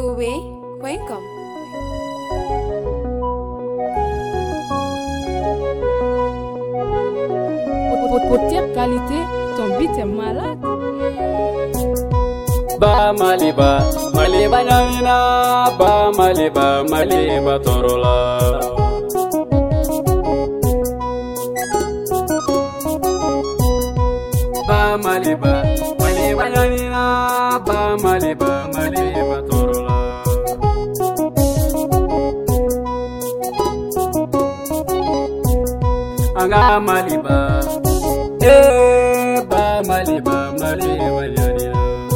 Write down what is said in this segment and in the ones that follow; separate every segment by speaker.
Speaker 1: Kowe.com.
Speaker 2: Pour tes qualités, ton beat est malade.
Speaker 3: Ba Maliba, Maliba Yanina, Ba Maliba, Maliba Torola. Ba Maliba, Maliba Yanina, Ba Maliba, Maliba Torola. Anga Maliba, Ba Maliba, Maliba Yanina.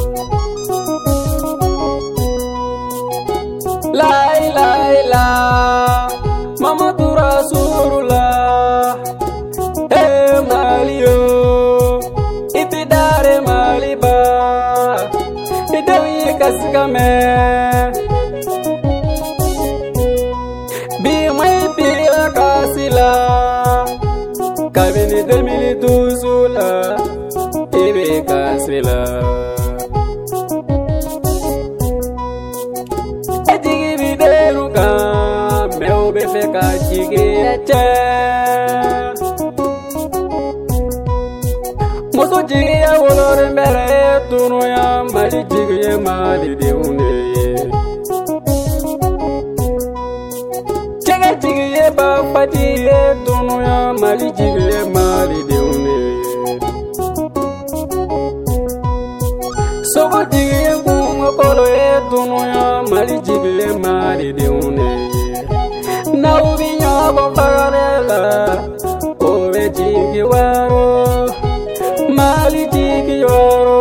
Speaker 3: La ilaha illallah Muhammadur Rasulullah. Malio itidare Maliba idawi kaskame bi mai bi kasila kabini 2012 la ibe kasila. Meu bebê cachigue moço dia olor mere tu no ya mali jige mali de une chega jige ba pati tu no ya mali jige mali de une sogo jige kungo kolo tu no ya mali jige mali de une. Now we have a parallel. Oh, we jiggy waro, Mali jiggy waro.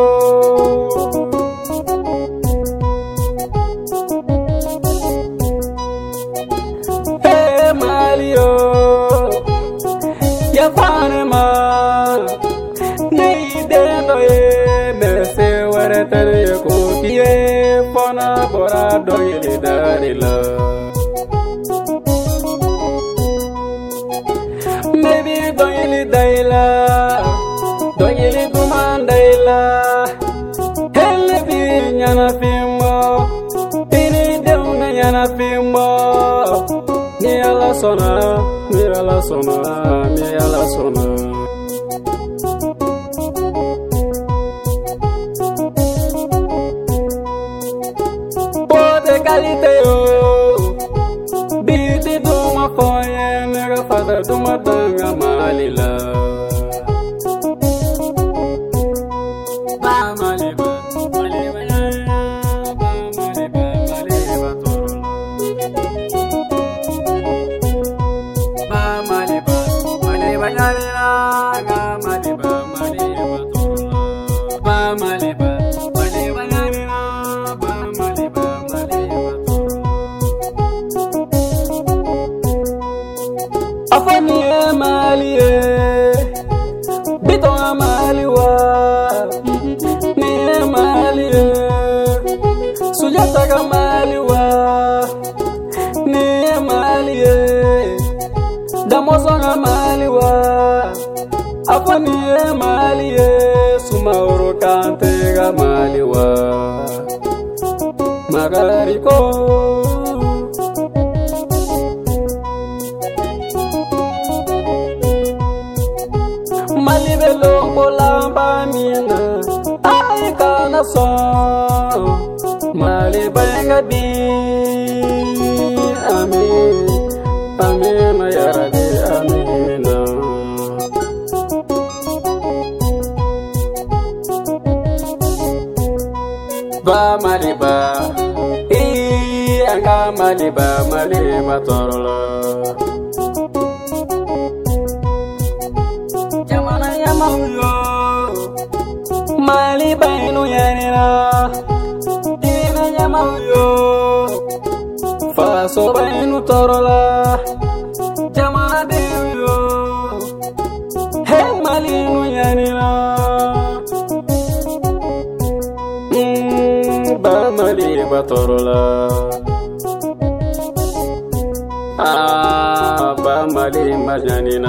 Speaker 3: Hey, Malio, ya panema. Nei dentro me se wara tare ko kiye pona bora doyele darila. Maybe doyili daila, doyili dumandaila. Hele bi nyana fimbo, ini deuna nyana fimbo. Ni ala sona, ni ala sona, ni ala sona. Pode kalite yo, biti duma foye. Fada duma danga malila. Ba Maliba, Maliba Yanina, Ba Maliba, Maliba Torola. Ba Maliba, Maliba Yanina, Ba Maliba, Maliba Torola. Ba Maliba, Maliba Yanina, Ba Maliba, Maliba Torola. Afani Malie, Biton Maliwa, Ni Malie, Sujata Maliwa, Ni Malie, Damozona Maliwa, Afani Malie, Sumauro Cantega Maliwa, Magariko. Malibe longo lamba mina ai kana so Malibe ngabi amin amin ya rabbi amin. Ba Maliba anga Maliba Maliba Torola. Maliba inu yanina, ina nyamayo. Faso ba inu Torola, jamana deyo. Hey Mali inu yanina, Ba Maliba Torola. Ba Maliba yanina.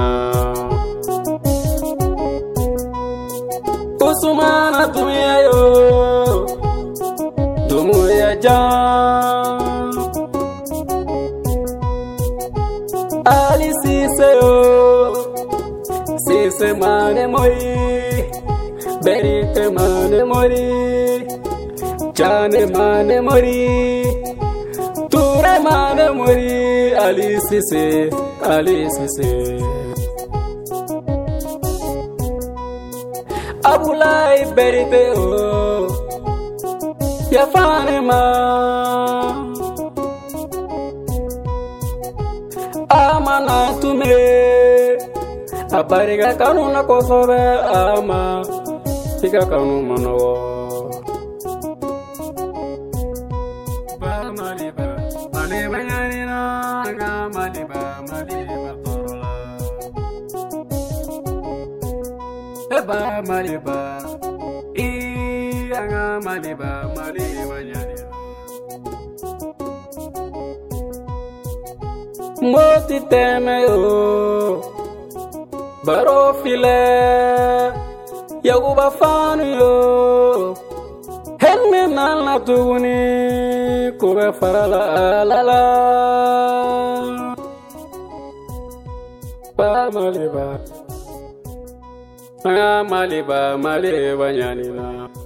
Speaker 3: Usumana tuya yo, jam Ali Cisse o Cisse mane moi Berite mane mori Jane mane mori Ture mane mori Ali Cisse Abulai berite o Ya fane ma Amana tume Abariga kanuna kosobe ama Tika kanu manowo Ba maliba Maliba yanina Nga maliba torla Eba maliba Nga maliba yanina Moti teme yo Baro file Yaguba fanu yo Henme nalna tuguni Kube farala alala Ba maliba Nga maliba yanina